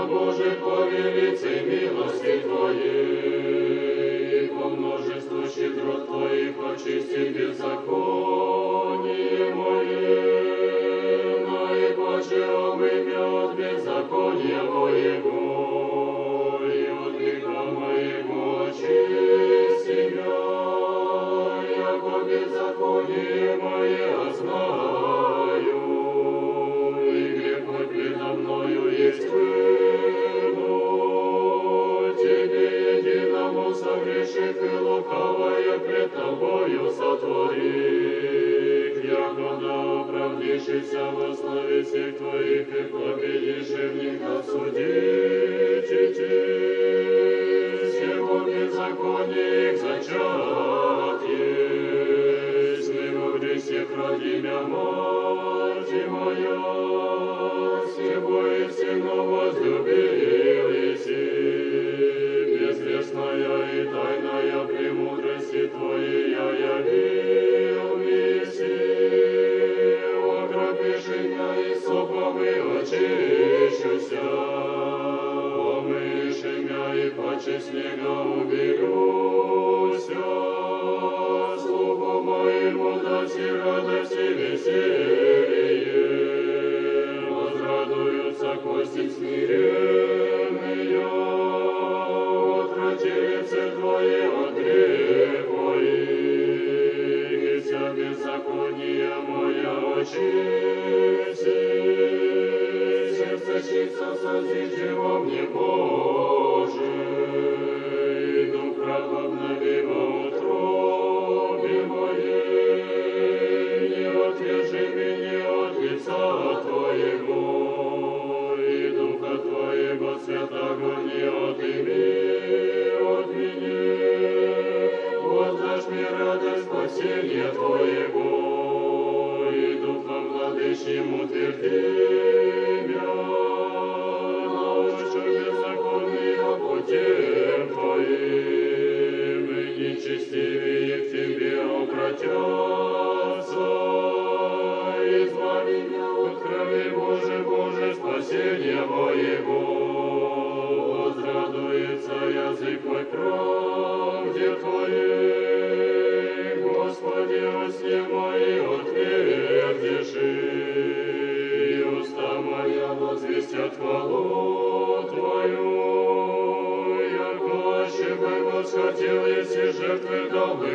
Боже, по велице милости Твоей, по множеству щедрот Твоих очисти беззаконие мое, наипаче обымя от беззакония моего, и от греха моего очисти меня, яко беззаконие мое знаю, и грех мой предо мною есть вину. Тебе единому согрешив и лукавое пред Тобою сотворив, яко да оправдишься во славе всех Твоих и победишь в них осудите всего беззакония их зачат есть, во грехе родимя мать моя, всего истину возлюбил еси, безвестная и тайная премудрости Твоей я явил еси, окропишь меня и сопом и очищуся, омышь меня и паче снега уберуся, слуху моему даси радость и веселье, возрадуются кости смиренные, отврати лице Твое от грех моих, и вся беззаконие моя очисти, сердце чисто созижи во мне, Боже, и дух прав обнови во утробе моей, не отвержи меня от лица Твоего, и Духа Твоего Святого не отыми от меня. Воздашь мне радость спасения Твоего, и Духом владычим утверди меня. Научу беззаконных путем Твоим, и нечестивые к Тебе обратятся. Избави меня от крови, Боже, Боже, спасения моего. Возрадуется язык мой правде Твоей, Господи, усне мои отвердишь, и уста моя возвестят хвалу Твою. Яко аще бы восхотел, если жертвы дал бы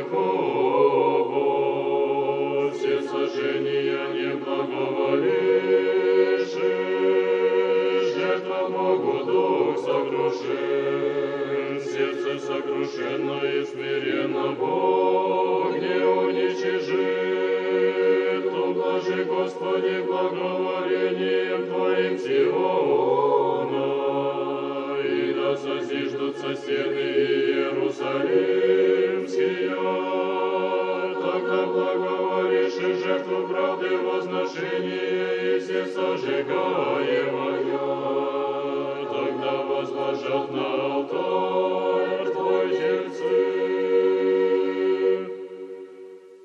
Богу, все сожжения не благоволишь, жертва Богу дух сокрушен, сердце сокрушенно и смиренно Бог не уничижит. То блажи, Господи, благоволением Твоим Сиона, и да созиждутся стены Иерусалимские. Тогда благоволишь и жертву правды возношения и все сожигаемое, тогда возложат на алтарь